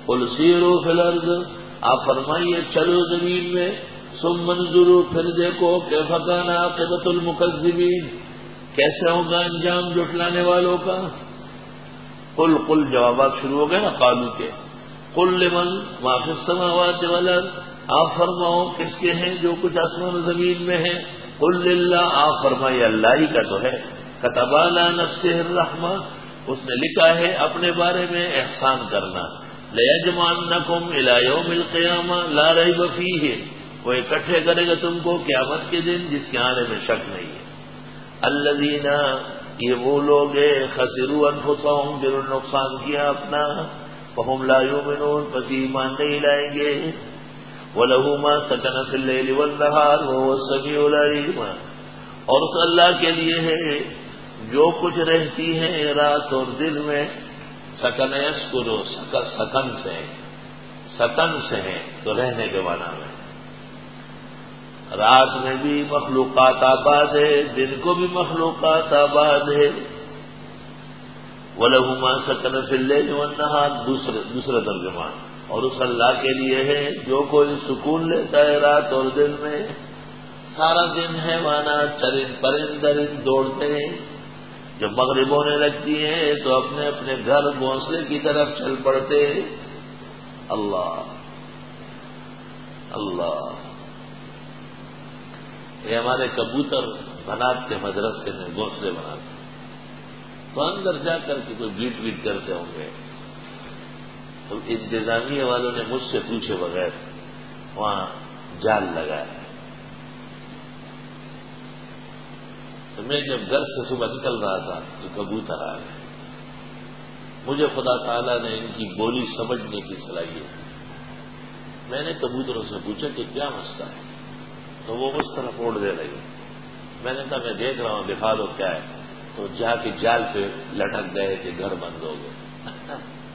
قل سیروا فی الارض، آپ فرمائیے چلو زمین میں، ثم انظروا پھر دیکھو کیف کان عاقبۃ المکذبین، کیسے ہوگا انجام جھٹلانے والوں کا۔ قل جوابات شروع ہو گئے نا قالو کے، قل لمن ما فی السماوات والارض، آپ فرماؤ کس کے ہیں جو کچھ آسمان و زمین میں ہیں، قل للہ، آپ فرمائیے اللہ ہی کا تو ہے، کتب علی نفسہ الرحمہ، اس نے لکھا ہے اپنے بارے میں احسان کرنا، لیجمعنکم الی یوم القیامہ لا ریب فیہ، وہ اکٹھے کرے گا تم کو قیامت کے دن جس کے آنے میں شک نہیں ہے۔ الذین، یہ وہ لوگ خسروا انفسهم جنہوں نے نقصان کیا اپنا، وهم لا یؤمنون، پس ایمان نہیں لائیں گے، وَلَهُ مَا سَكَنَ فِي اللَّيْلِ وَالنَّهَارِ وَهُوَ السَّمِيعُ الْعَلِيمُ، اور اس اللہ کے لیے ہے جو کچھ رہتی ہے رات اور دن میں، سکن یسکنو، سکن سے ہے تو رہنے کے معنی میں، رات میں بھی مخلوقات آباد ہے، دن کو بھی مخلوقات آباد ہے، وَلَهُ مَا سَكَنَ فِي اللَّيْلِ وَالنَّهَارِ، دوسرا ترجمہ، اور اس اللہ کے لیے ہے جو کوئی سکون لیتا ہے رات اور دن میں، سارا دن ہے مانا چرند پرند درند دوڑتے ہیں، جب مغرب ہونے لگتی ہے تو اپنے اپنے گھر گھونسلے کی طرف چل پڑتے، اللہ اللہ، یہ ہمارے کبوتر بناتے مدرسے میں گھونسلے بناتے، تو اندر جا کر کے کوئی بیٹ بیٹ کرتے ہوں گے، تو انتظامیہ والوں نے مجھ سے پوچھے بغیر وہاں جال لگایا، تو میں جب گھر سے صبح نکل رہا تھا تو کبوتر آ گئے، مجھے خدا تعالیٰ نے ان کی بولی سمجھنے کی صلاحیت، میں نے کبوتروں سے پوچھا کہ کیا مسئلہ ہے، تو وہ اس طرف اڑ دے رہی، میں نے کہا میں دیکھ رہا ہوں دکھا دو کیا ہے، تو جا کے جال پہ لٹک گئے کہ گھر بند ہو گئے۔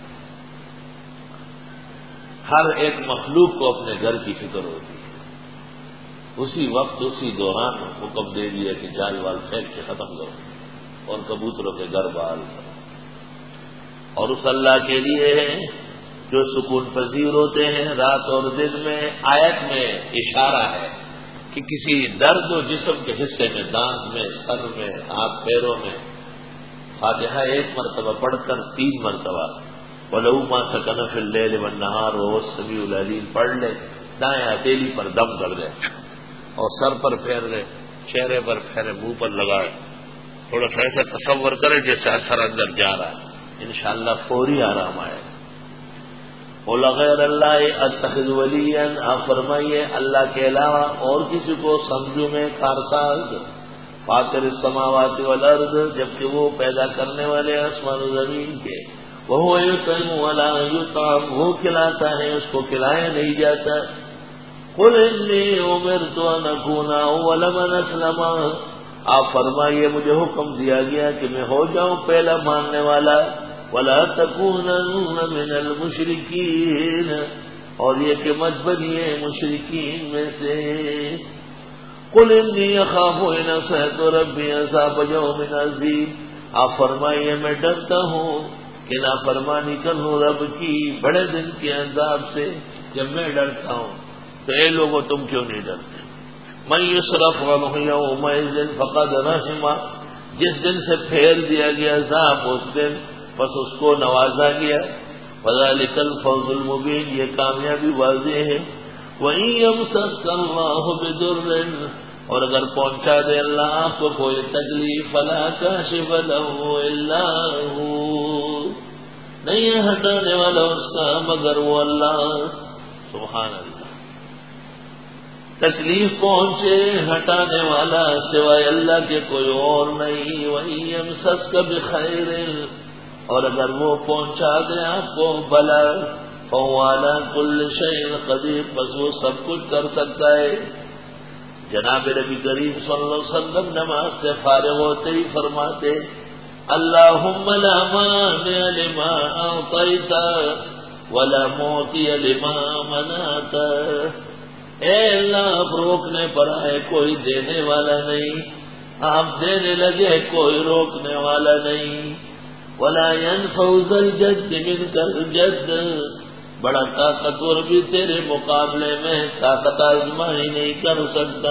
ہر ایک مخلوق کو اپنے گھر کی فکر ہوتی ہے، اسی وقت اسی دوران حکم دے دیا کہ جال وال پھینک کے ختم کرو اور کبوتروں کے گھر بحال کرو، اور اس اللہ کے لیے ہے جو سکون پذیر ہوتے ہیں رات اور دن میں، آیت میں اشارہ ہے کہ کسی درد و جسم کے حصے میں، دانت میں، سر میں، ہاتھ پیروں میں، فاتحہ ایک مرتبہ پڑھ کر 3 مرتبہ وَلَهُ مَا سَكَنَ فِي اللَّيْلِ وَالنَّهَارِ وَهُوَ السَّمِيعُ الْعَلِيمُ پڑھ لے، دائیں ہتھیلی پر دم کر دے اور سر پر پھیر لے، چہرے پر پھیرے، منہ پر لگائے، تھوڑا سا ایسا تصور کرے جیسے اثر اندر جا رہا ہے، انشاءاللہ فوری آرام آئے۔ قُلْ غَيْرَ اللَّهِ أَتَّخِذُ وَلِيًّا، آپ فرمائیے اللہ کے علاوہ اور کسی کو سمجھوں میں کارساز، فاطر السماوات والارض، جبکہ وہ پیدا کرنے والے آسمان و زمین کے، وَهُوَ يُطْعِمُ وَلَا يُطْعَمُ، وہ کھلاتا ہے اس کو کھلایا نہیں جاتا۔ قُلْ إِنِّي أُمِرْتُ أَنْ أَكُونَ أَوَّلَ مَنْ أَسْلَمَ، آپ فرمائیے مجھے حکم دیا گیا کہ میں ہو جاؤں پہلا ماننے والا، وَلَا تَكُونَنَّ مِنَ الْمُشْرِكِينَ، اور یہ کہ مت بنیے مشرکین میں سے۔ قُلْ إِنِّي أَخَافُ إِنْ عَصَيْتُ رَبِّي عَذَابَ يَوْمٍ عَظِيمٍ، آپ فرمائیے میں ڈرتا ہوں کہ نافرمانی کروں رب کی بڑے دن کے عذاب سے، جب میں ڈرتا ہوں تو اے لوگوں تم کیوں نہیں ڈرتے؟ مَن يُصْرَفْ عَنْهُ يَوْمَئِذٍ فَقَدْ رَحِمَهُ، جس دن سے پھیر دیا گیا عذاب اس دن بس اس کو نوازا گیا، وَذَلِكَ الْفَوْزُ الْمُبِينُ، یہ کامیابی واضح ہے۔ وَإِن يَمْسَسْكَ اللَّهُ بِضُرٍّ، اور اگر پہنچا دے اللہ آپ کو کوئی تکلیف، فَلَا كَاشِفَ لَهُ إِلَّا هُوَ، نہیں ہے ہٹانے والا اس کا مگر وہ اللہ، سبحان اللہ، تکلیف پہنچے ہٹانے والا سوائے اللہ کے کوئی اور نہیں۔ وَإِن يَمْسَسْكَ بِخَيْرٍ، اور اگر وہ پہنچا دے آپ کو بلا، فَهُوَ عَلَى كُلِّ شَيْءٍ قَدِيرٌ، بس وہ سب کچھ کر سکتا ہے۔ جناب نبی کریم صلی اللہ علیہ وسلم نماز سے فارغ ہوتے ہی فرماتے اللہم لا مانع لما اعطیت ولا معطی لما منعت، اے اللہ آپ روکنے پر آئے کوئی دینے والا نہیں، آپ دینے لگے کوئی روکنے والا نہیں۔ ولا ينفع ذا الجد منك الجد، بڑا طاقتور بھی تیرے مقابلے میں طاقت آزمائی نہیں کر سکتا.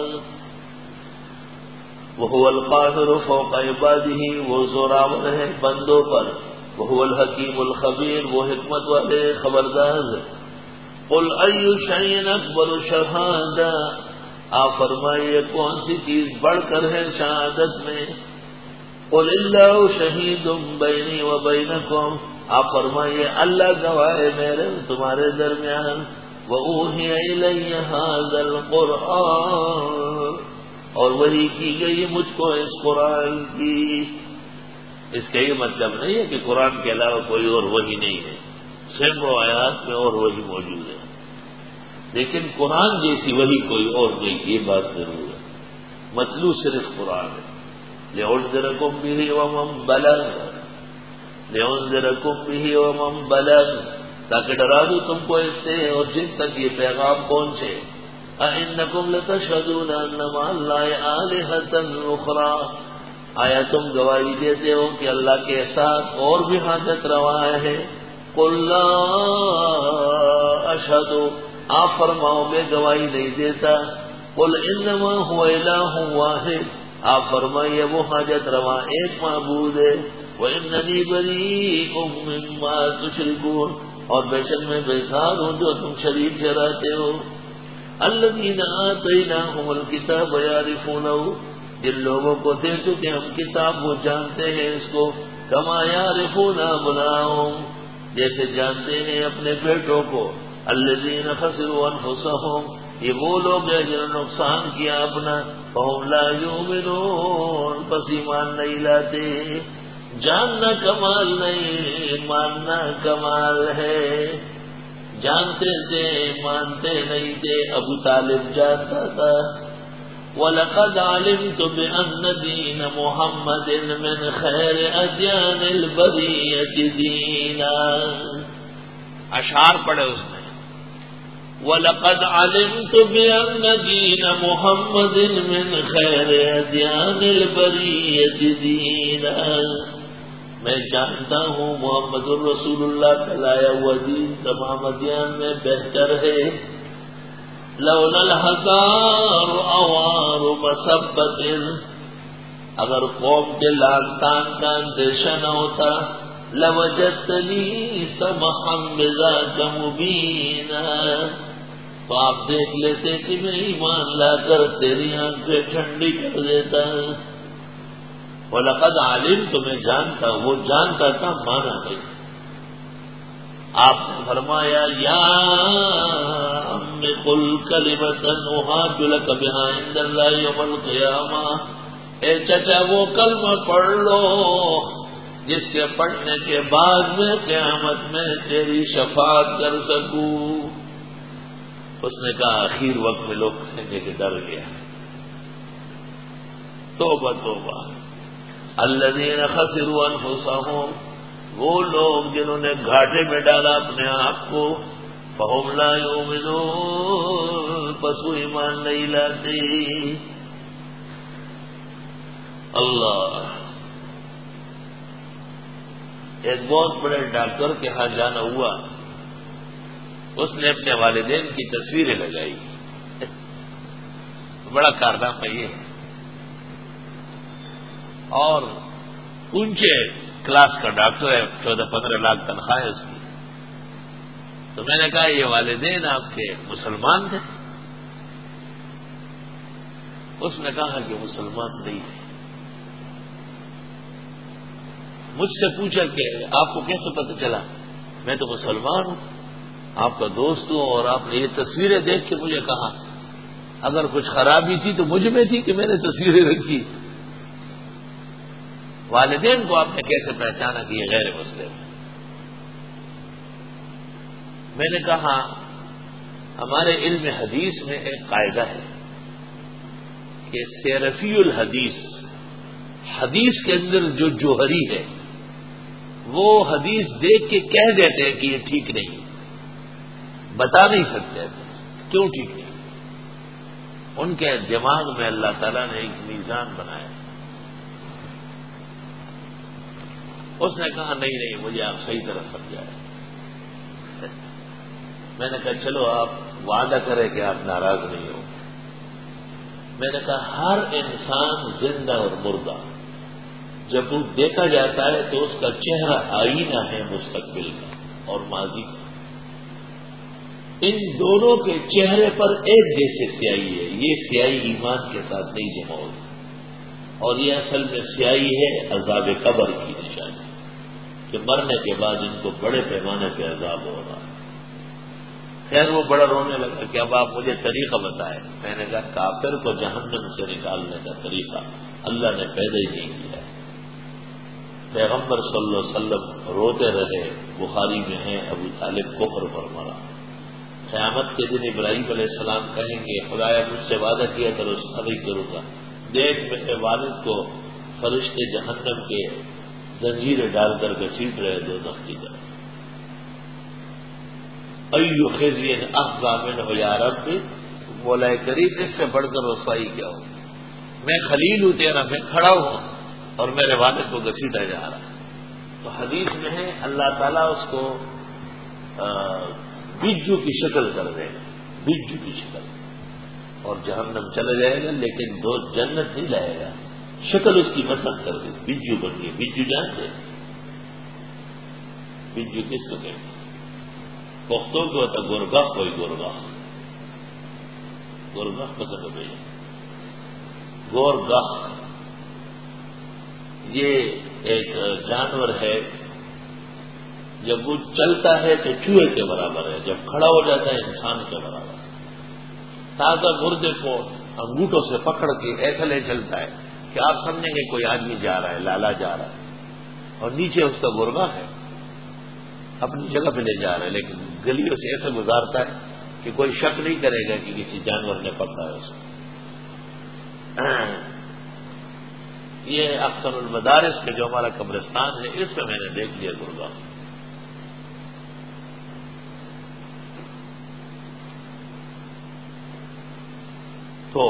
وهو القاهر فوق عباده، وہ زوراور ہے بندوں پر. وهو الحکیم الخبیر، وہ حکمت والے خبردار. قل ای شیء اکبر شہادہ، آپ فرمائیے کون سی چیز بڑھ کر ہے شہادت میں. قل اللہ شہید بینی و بینکم، آپ فرمائیے اللہ گواہ ہے میرے تمہارے درمیان. وأوحی الی ھذا القرآن، اور وحی کی گئی مجھ کو اس قرآن کی. اس کا یہ مطلب نہیں ہے کہ قرآن کے علاوہ کوئی اور وحی نہیں ہے، سینکڑوں آیات میں اور وحی موجود ہے، لیکن قرآن جیسی وحی کوئی اور نہیں، یہ بات ضرور ہے. مطلوب صرف قرآن ہے. لِأُنذِرَكُم بِهِ وَمَن بَلَغَ، لِأُنذِرَكُم بِهِ وَمَن بَلَغَ، تاکہ ڈرا دوں تم کو اس سے اور جن تک یہ پیغام پہنچے. أَإِنَّكُمْ لَتَشْهَدُونَ أَنَّ مَعَ اللَّهِ آلِهَةً أُخْرَىٰ، آیا تم گواہی دیتے ہو کہ اللہ کے ساتھ اور بھی حاجت روا ہے. قُل لَّا أَشْهَدُ، آپ فرماؤ میں گواہی نہیں دیتا. قُلْ إِنَّمَا هُوَ إِلَٰهٌ وَاحِدٌ، آپ فرمائیے وہ حاجت روا ایک معبود ہے. وَإِنَّنِي بَرِيءٌ مِّمَّا تُشْرِكُونَ، اور بے شک میں بیزار ہوں جو تم شریک ٹھہراتے ہو. الذین آتیناہم الکتاب یعرفونہ، جن لوگوں کو دے چکے ہم کتاب وہ جانتے ہیں اس کو. کما یعرفون ابناءہم، جیسے جانتے ہیں اپنے بیٹوں کو. الذین خسروا انفسہم، یہ وہ لوگ ہیں جنہوں نے نقصان کیا اپنا. فہم لا یؤمنون، پس ایمان نہیں لاتے. جاننا کمال نہیں، ماننا کمال ہے. جانتے تھے مانتے نہیں تھے. ابو طالب جانتا تھا. وَلَقَدْ عَلِمْتُ بِأَنَّ دِينَ مُحَمَّدٍ مِّنْ خَيْرِ أَدْيَانِ الْبَرِيَّةِ دِينًا، اشعار پڑھے اس نے. وَلَقَدْ عَلِمْتُ بِأَنَّ دِينَ مُحَمَّدٍ مِّنْ خَيْرِ أَدْيَانِ الْبَرِيَّةِ دِينًا، میں جانتا ہوں محمد الرسول اللہ کا لایا ہوا دین تمام ادیان میں بہتر ہے. لولا الہزار اوار مسبت، اگر قوم کے لان تان کا اندیشہ نہ ہوتا. لوجدتنی سمحا بذاک مبینا، تو آپ دیکھ لیتے کہ میں ایمان لا کر تیری آنکھیں ٹھنڈی کر دیتا. وَلَقَدْ عَلِمْتُ، میں جانتا ہوں، وہ جانتا تھا مانا نہیں. آپ نے فرمایا یا ام قل کلمۃ احاج لک بها عند اللہ یوم القیامہ، اے چچا وہ کلمہ پڑھ لو جس کے پڑھنے کے بعد میں قیامت میں تیری شفاعت کر سکوں. اس نے کہا اخیر وقت میں لوگ کہیں گے کہ ڈر گیا. توبہ توبہ. الذین خسروا انفسہم، وہ لوگ جنہوں نے گھاٹے میں ڈالا اپنے آپ کو. فہم لا یؤمنون، پس وہ ایمان نہیں لاتے. اللہ، ایک بہت بڑے ڈاکٹر کے ہاں جانا ہوا. اس نے اپنے والدین کی تصویریں لگائی. بڑا کارنامہ یہ ہے، اور اونچے کلاس کا ڈاکٹر ہے، 14-15 لاکھ تنخواہ ہے اس کی. تو میں نے کہا یہ والدین آپ کے مسلمان تھے؟ اس نے کہا کہ مسلمان نہیں ہے. مجھ سے پوچھا کہ آپ کو کیسے پتہ چلا؟ میں تو مسلمان ہوں، آپ کا دوست ہوں، اور آپ نے یہ تصویریں دیکھ کے مجھے کہا. اگر کچھ خرابی تھی تو مجھ میں تھی کہ میں نے تصویریں رکھی. والدین کو آپ نے کیسے پہچانا کہ یہ غیر مسلم ہے؟ میں نے کہا ہمارے علم حدیث میں ایک قاعدہ ہے کہ سیرفی الحدیث، حدیث کے اندر جو جوہری ہے وہ حدیث دیکھ کے کہہ دیتے ہیں کہ یہ ٹھیک نہیں، بتا نہیں سکتے کیوں ٹھیک نہیں. ان کے دماغ میں اللہ تعالیٰ نے ایک میزان بنایا. اس نے کہا نہیں مجھے آپ صحیح طرح سمجھائیں. میں نے کہا چلو آپ وعدہ کریں کہ آپ ناراض نہیں ہو. میں نے کہا ہر انسان زندہ اور مردہ جب وہ دیکھا جاتا ہے تو اس کا چہرہ آئینہ ہے مستقبل کا اور ماضی کا. ان دونوں کے چہرے پر ایک جیسے سیاہی ہے. یہ سیاہی ایمان کے ساتھ نہیں جمع ہوتی اور یہ اصل میں سیاہی ہے عذاب قبر کی نشانی کہ مرنے کے بعد ان کو بڑے پیمانے پہ عذاب ہو رہا ہے. خیر وہ بڑا رونے لگا کہ اب آپ مجھے طریقہ بتائیں. میں نے کہا کافر کو جہنم سے نکالنے کا طریقہ اللہ نے پیدا ہی نہیں کیا. پیغمبر صلی اللہ علیہ وسلم روتے رہے. بخاری میں ہے ابو طالب کفر پر مرا. قیامت کے دن ابراہیم علیہ السلام کہیں گے خدایا مجھ سے وعدہ کیا کرو نہیں کروں گا. دیکھ میرے والد کو فرشتے جہنم کے زنجیریں ڈال کر گھسیٹ رہے دوزخ کی طرف. ایو خزی اخزا منہ یا رب مولا کریم اس سے بڑھ کر رسوائی کیا ہو. میں خلیل ہوں تیرا, میں کھڑا ہوں اور میرے والد کو گھسیٹا جا رہا. تو حدیث میں ہے اللہ تعالیٰ اس کو بجو کی شکل کر دے گا, بجو کی شکل, اور جہنم چلا جائے گا لیکن دو جنت نہیں لائے گا. شکل اس کی مدد کر دے, بجو بن گئی. بجو جانتے بجو کس کو کہتے ہیں؟ پختوں کو ہوتا گورگا, کوئی گورگا, گورگا پسند ہو گئی. گورگا یہ ایک جانور ہے. جب وہ چلتا ہے تو چوہے کے برابر ہے, جب کھڑا ہو جاتا ہے انسان کے برابر ہے. تازہ مردے کو انگوٹھوں سے پکڑ کے ایسا لے چلتا ہے کہ آپ سمجھیں گے کوئی آدمی جا رہا ہے, لالا جا رہا ہے, اور نیچے اس کا گورگا ہے اپنی جگہ پہ لے جا رہا ہے, لیکن گلیوں سے ایسے گزارتا ہے کہ کوئی شک نہیں کرے گا کہ کسی جانور نے پکڑا ہے اس کو. یہ اکثر المدارس کے جو ہمارا قبرستان ہے اس میں میں نے دیکھ لیا گورگا. تو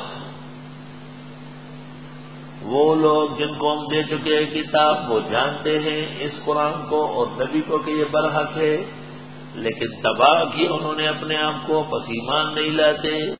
وہ لوگ جن کو ہم دے چکے ہیں کتاب وہ جانتے ہیں اس قرآن کو اور نبی کو کہ یہ برحق ہے, لیکن تباہ کیا انہوں نے اپنے آپ کو, پس ایمان نہیں لاتے.